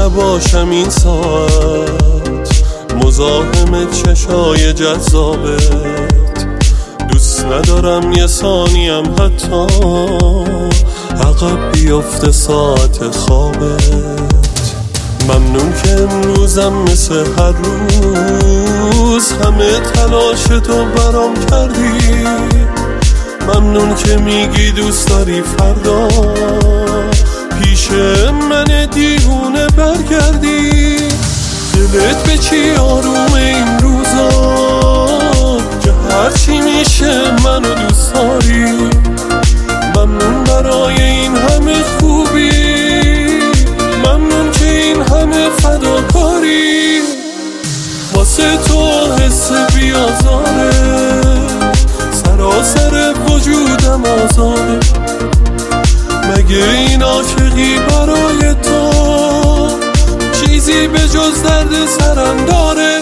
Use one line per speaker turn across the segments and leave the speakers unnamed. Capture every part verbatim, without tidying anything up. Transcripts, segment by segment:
نباشم این ساعت مزاحم چشای جذابت. دوست ندارم یه ثانیم حتی عقب بیفته ساعت خوابت. ممنون که امروزم مثل هر روز همه تلاشتو برام کردی. ممنون که میگی دوست داری فردا پیش من دیوونه برگردی. دلت به چی آروم این روزا که هرچی میشه منو دوست داری. ممنون برای این همه خوبی، ممنون که این همه فداکاری. واسه تو حس بیازاره، سراسر وجودم آزاده. مگه این عاشقی برای تو چیزی به جز درد سرم داره؟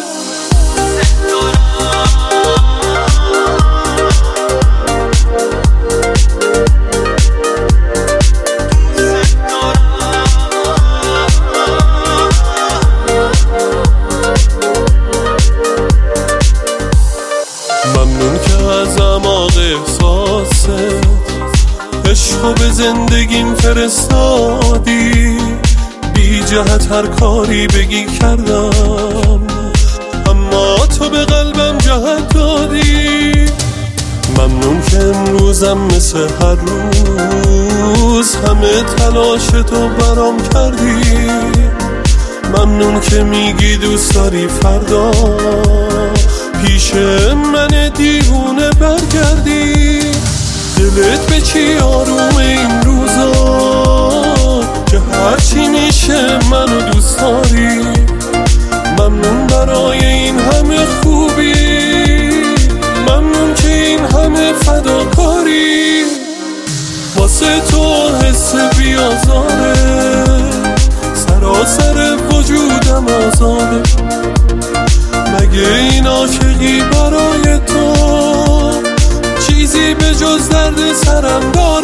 ممنون که از اعماق احساست عشقو به زندگیم فرستادی. بی جهت هر کاری بگی کردم، اما تو به قلبم جهت دادی. ممنون که امروزم مثل هر روز همه تلاشتو برام کردی. ممنون که میگی دوست داری فردا پیش من دیوونه برگردی. دلت به چی آروم این روزا که هرچی میشه منو دوست داری. ممنون برای این همه خوبی، ممنون که این همه فداکاری. واسه تو حس بیازاره، سراسر وجودم آزاده. مگه این عاشقی برای تو چیزی به جز درد سرم داره؟